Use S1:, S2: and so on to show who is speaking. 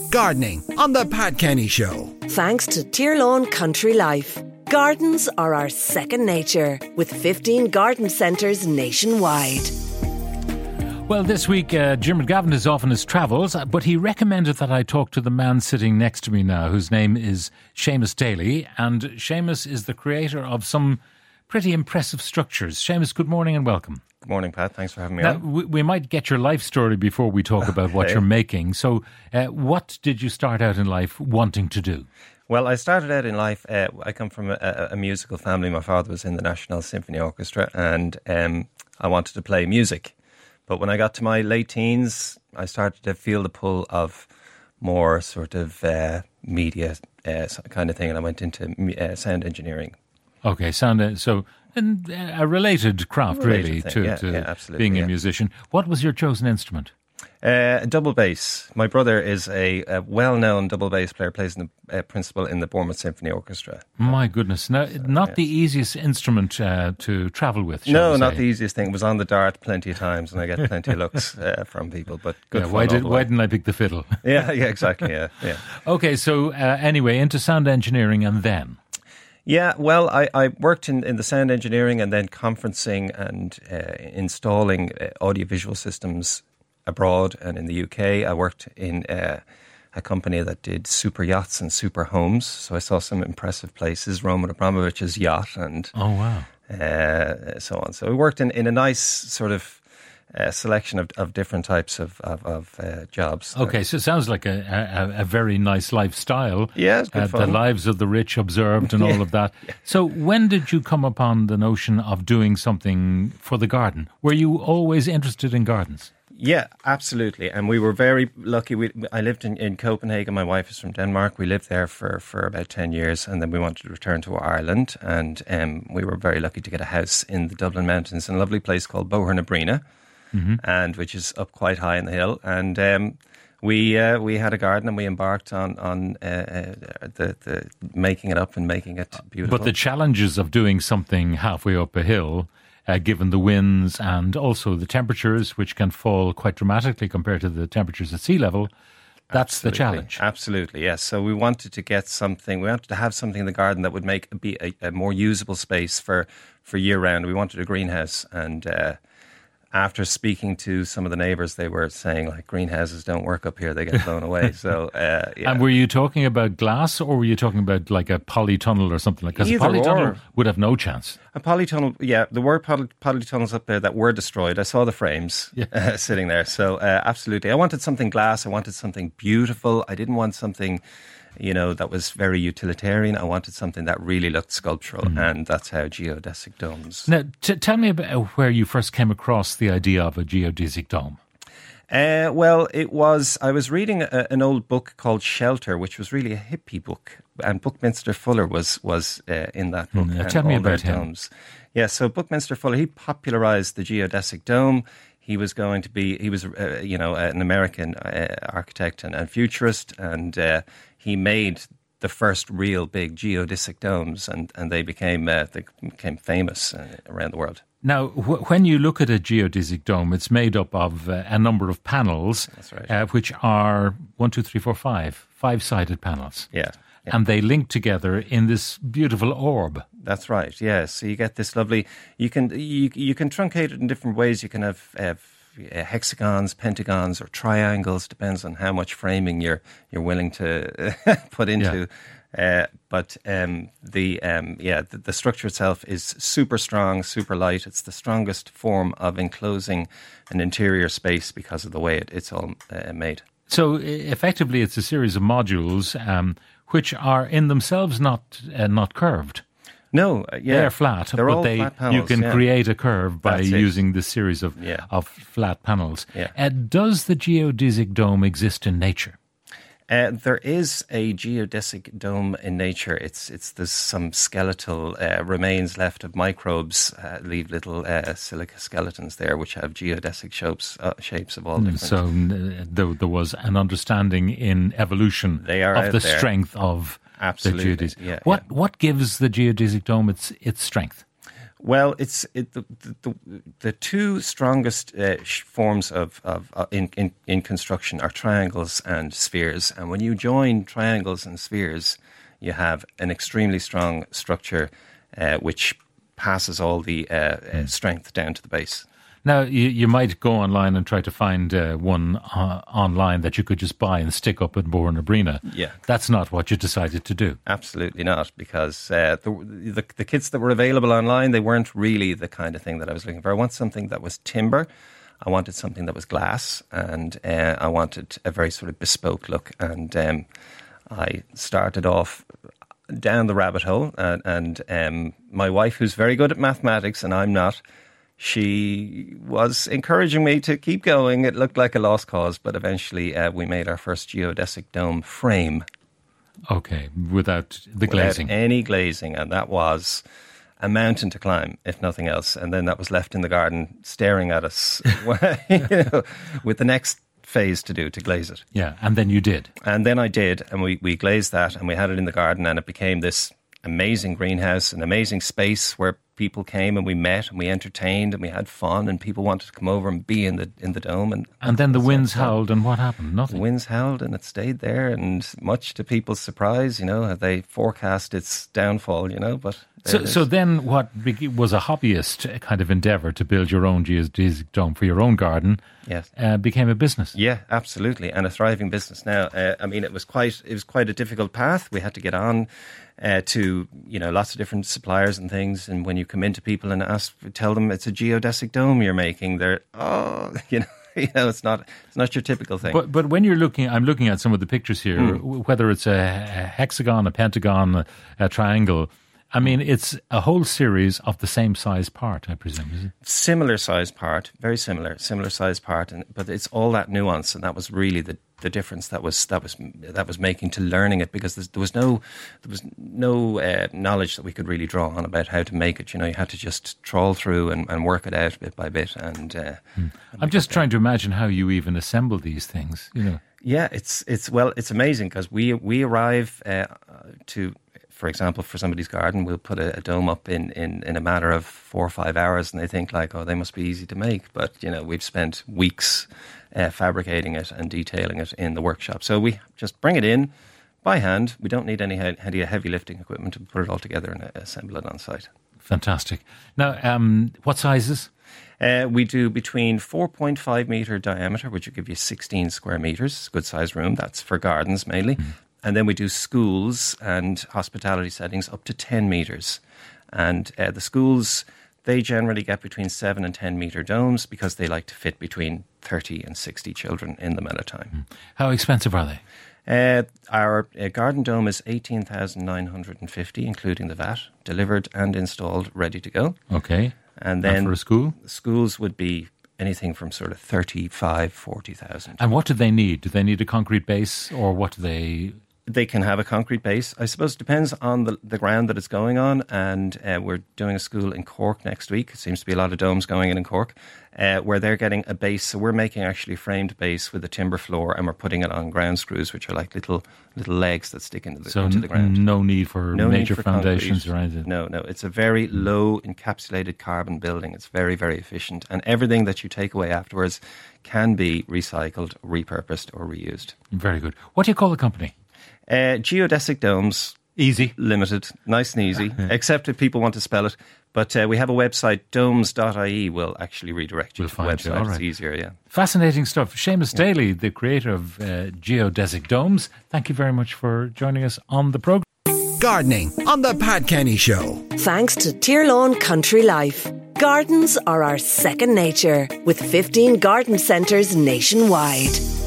S1: Gardening on The Pat Kenny Show.
S2: Thanks to Tyrone Country Life. Gardens are our second nature, with 15 garden centres nationwide.
S3: Well, this week, Jim McGavin is off on his travels, but he recommended that I talk to the man sitting next to me now, whose name is Seamus Daly. And Seamus is the creator of some pretty impressive structures. Seamus, good morning and welcome.
S4: Good morning, Pat. Thanks for having me
S3: now,
S4: on.
S3: We might get your life story before we talk about what you're making. So what did you start out in life wanting to do?
S4: Well, I started out in life, I come from a musical family. My father was in the National Symphony Orchestra, and I wanted to play music. But when I got to my late teens, I started to feel the pull of more sort of media kind of thing, and I went into sound engineering.
S3: Okay, and a related craft, really, to being a musician. What was your chosen instrument?
S4: Double bass. My brother is a well-known double bass player, plays in the principal in the Bournemouth Symphony Orchestra.
S3: My goodness. Now, not the easiest instrument to travel with,
S4: No, not the easiest thing. It was on the dart plenty of times, and I get plenty of looks from people, but good fun.
S3: Why didn't I pick the fiddle?
S4: Yeah, exactly, yeah.
S3: Okay, so anyway, into sound engineering and then?
S4: Yeah, well, I worked in the sound engineering and then conferencing and installing audiovisual systems abroad and in the UK. I worked in a company that did super yachts and super homes, so I saw some impressive places, Roman Abramovich's yacht and so on. So we worked in a nice sort of selection of different types of jobs.
S3: Okay, so it sounds like a very nice lifestyle.
S4: Yeah, it's good fun.
S3: The lives of the rich observed and all of that. Yeah. So when did you come upon the notion of doing something for the garden? Were you always interested in gardens?
S4: Yeah, absolutely. And we were very lucky. I lived in Copenhagen. My wife is from Denmark. We lived there for about 10 years, and then we wanted to return to Ireland. And we were very lucky to get a house in the Dublin Mountains in a lovely place called Bohernabrina, and which is up quite high in the hill. And we had a garden, and we embarked on the making it up and making it beautiful.
S3: But the challenges of doing something halfway up a hill, given the winds and also the temperatures, which can fall quite dramatically compared to the temperatures at sea level, that's the challenge.
S4: Absolutely, yes. So we wanted to get something, we wanted to have something in the garden that would be a more usable space for year-round. We wanted a greenhouse, and after speaking to some of the neighbours, they were saying, like, greenhouses don't work up here, they get blown away. So, yeah.
S3: And were you talking about glass, or were you talking about like a polytunnel or something like that? Because a polytunnel would have no chance.
S4: A polytunnel, yeah, there were polytunnels up there that were destroyed. I saw the frames sitting there. So, absolutely. I wanted something glass, I wanted something beautiful. I didn't want something, that was very utilitarian. I wanted something that really looked sculptural, and that's how geodesic domes.
S3: Now, tell me about where you first came across the idea of a geodesic dome.
S4: Well, I was reading an old book called Shelter, which was really a hippie book, and Buckminster Fuller was in that book.
S3: Tell me about him.
S4: Domes. Yeah, so Buckminster Fuller, he popularized the geodesic dome. He was an American architect and futurist, and he made the first real big geodesic domes, and they became famous around the world.
S3: Now, when you look at a geodesic dome, it's made up of a number of panels,
S4: that's right.
S3: Which are 5-sided panels.
S4: Yeah.
S3: And they link together in this beautiful orb.
S4: That's right. Yeah. So you get this lovely. You can truncate it in different ways. You can have hexagons, pentagons, or triangles. Depends on how much framing you're willing to put into. But the structure itself is super strong, super light. It's the strongest form of enclosing an interior space because of the way it's all made.
S3: So effectively, it's a series of modules which are in themselves not curved.
S4: No,
S3: they're flat.
S4: They're all
S3: flat
S4: panels.
S3: You can create a curve by using this series of flat panels.
S4: Yeah.
S3: Does the geodesic dome exist in nature?
S4: There is a geodesic dome in nature. There's some skeletal remains left of microbes, leave little silica skeletons there, which have geodesic shapes of all different.
S3: So there was an understanding in evolution of the strength of
S4: Absolutely.
S3: the geodesic. What gives the geodesic dome its strength?
S4: Well, the two strongest forms in construction are triangles and spheres. And when you join triangles and spheres, you have an extremely strong structure which passes all the strength down to the base.
S3: Now, you might go online and try to find one online that you could just buy and stick up at Bornabrina.
S4: Yeah.
S3: That's not what you decided to do.
S4: Absolutely not, because the kits that were available online, they weren't really the kind of thing that I was looking for. I want something that was timber, I wanted something that was glass, and I wanted a very sort of bespoke look. And I started off down the rabbit hole, and my wife, who's very good at mathematics and I'm not, she was encouraging me to keep going. It looked like a lost cause, but eventually we made our first geodesic dome frame.
S3: Okay, without the glazing.
S4: Without any glazing, and that was a mountain to climb, if nothing else. And then that was left in the garden staring at us with the next phase to do, to glaze it.
S3: Yeah, and then you did.
S4: And then I did, and we glazed that, and we had it in the garden, and it became this amazing greenhouse, an amazing space where people came and we met and we entertained and we had fun, and people wanted to come over and be in the dome.
S3: And then the winds howled, and what happened? Nothing.
S4: The winds howled and it stayed there, and much to people's surprise, they forecast its downfall, but...
S3: So then what was a hobbyist kind of endeavour to build your own geodesic dome for your own garden,
S4: yes,
S3: became a business.
S4: Yeah, absolutely, and a thriving business now. It was quite a difficult path. We had to get on to lots of different suppliers and things, and when you come into people and tell them it's a geodesic dome you're making, they're it's not your typical thing.
S3: But when I'm looking at some of the pictures here, whether it's a hexagon, a pentagon, a triangle. I mean, it's a whole series of the same size part, I presume, is it? Similar
S4: size part, very similar size part, but it's all that nuance, and that was really the difference that was making to learning it, because there was no knowledge that we could really draw on about how to make it. You had to just trawl through and work it out bit by bit. And
S3: I'm just trying to imagine how you even assemble these things.
S4: Yeah, it's amazing, because we arrive to. For example, for somebody's garden, we'll put a dome up in a matter of 4 or 5 hours, and they think they must be easy to make. But, we've spent weeks fabricating it and detailing it in the workshop. So we just bring it in by hand. We don't need any heavy lifting equipment to put it all together and assemble it on site.
S3: Fantastic. Now, what sizes?
S4: We do between 4.5 metre diameter, which will give you 16 square metres, good size room. That's for gardens mainly. And then we do schools and hospitality settings up to 10 metres. And the schools, they generally get between 7 and 10 metre domes, because they like to fit between 30 and 60 children in them at a time.
S3: How expensive are
S4: they? Our garden dome is $18,950, including the VAT, delivered and installed, ready to go.
S3: Okay.
S4: And then
S3: for a school?
S4: Schools would be anything from sort of 35,000, 40,000.
S3: And what do they need? Do they need a concrete base, or what do they...
S4: They can have a concrete base. I suppose it depends on the ground that it's going on. And we're doing a school in Cork next week. It seems to be a lot of domes going in Cork, where they're getting a base. So we're making actually a framed base with a timber floor, and we're putting it on ground screws, which are like little legs that stick into the ground.
S3: No need for major foundations or anything.
S4: No. It's a very low encapsulated carbon building. It's very, very efficient. And everything that you take away afterwards can be recycled, repurposed, or reused.
S3: Very good. What do you call the company?
S4: Geodesic Domes.
S3: Easy.
S4: Limited. Nice and easy. Except if people want to spell it. But we have a website, domes.ie, will actually redirect you to the website. All right. It's easier, yeah.
S3: Fascinating stuff. Seamus Daly, the creator of Geodesic Domes, thank you very much for joining us on the programme.
S1: Gardening on the Pat Kenny Show.
S2: Thanks to Tyrone Country Life. Gardens are our second nature, with 15 garden centres nationwide.